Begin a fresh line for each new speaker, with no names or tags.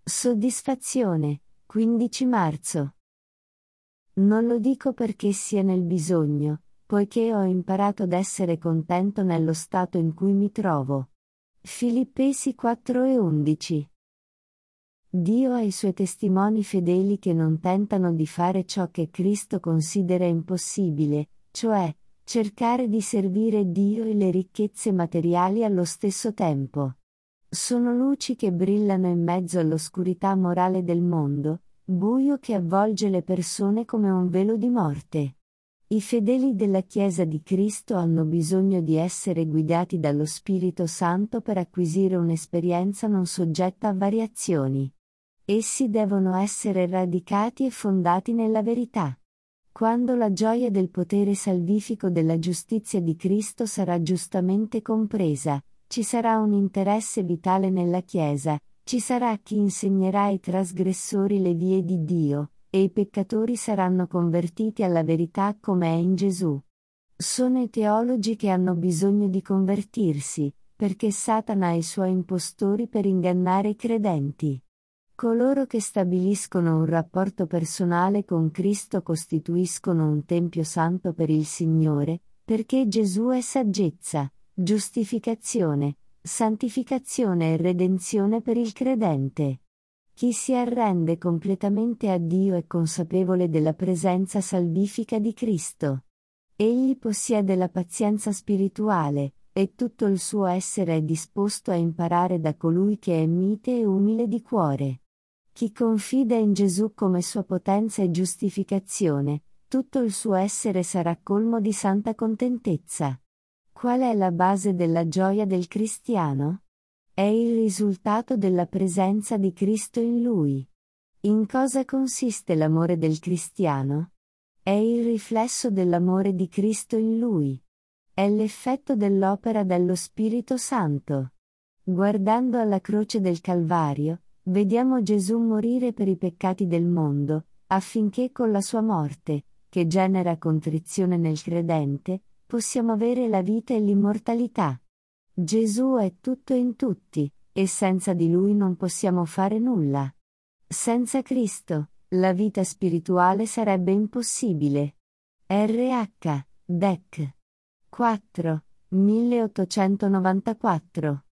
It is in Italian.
Soddisfazione, 15 marzo. Non lo dico perché sia nel bisogno, poiché ho imparato ad essere contento nello stato in cui mi trovo. Filippesi 4:11. Dio ha i suoi testimoni fedeli che non tentano di fare ciò che Cristo considera impossibile, cioè, cercare di servire Dio e le ricchezze materiali allo stesso tempo. Sono luci che brillano in mezzo all'oscurità morale del mondo, buio che avvolge le persone come un velo di morte. I fedeli della Chiesa di Cristo hanno bisogno di essere guidati dallo Spirito Santo per acquisire un'esperienza non soggetta a variazioni. Essi devono essere radicati e fondati nella verità. Quando la gioia del potere salvifico della giustizia di Cristo sarà giustamente compresa, ci sarà un interesse vitale nella Chiesa, ci sarà chi insegnerà ai trasgressori le vie di Dio, e i peccatori saranno convertiti alla verità come è in Gesù. Sono i teologi che hanno bisogno di convertirsi, perché Satana ha i suoi impostori per ingannare i credenti. Coloro che stabiliscono un rapporto personale con Cristo costituiscono un tempio santo per il Signore, perché Gesù è saggezza, giustificazione, santificazione e redenzione per il credente. Chi si arrende completamente a Dio è consapevole della presenza salvifica di Cristo. Egli possiede la pazienza spirituale, e tutto il suo essere è disposto a imparare da colui che è mite e umile di cuore. Chi confida in Gesù come sua potenza e giustificazione, tutto il suo essere sarà colmo di santa contentezza. Qual è la base della gioia del cristiano? È il risultato della presenza di Cristo in lui. In cosa consiste l'amore del cristiano? È il riflesso dell'amore di Cristo in lui. È l'effetto dell'opera dello Spirito Santo. Guardando alla croce del Calvario, vediamo Gesù morire per i peccati del mondo, affinché con la sua morte, che genera contrizione nel credente, possiamo avere la vita e l'immortalità. Gesù è tutto in tutti, e senza di Lui non possiamo fare nulla. Senza Cristo, la vita spirituale sarebbe impossibile. R.H. Dec. 4. 1894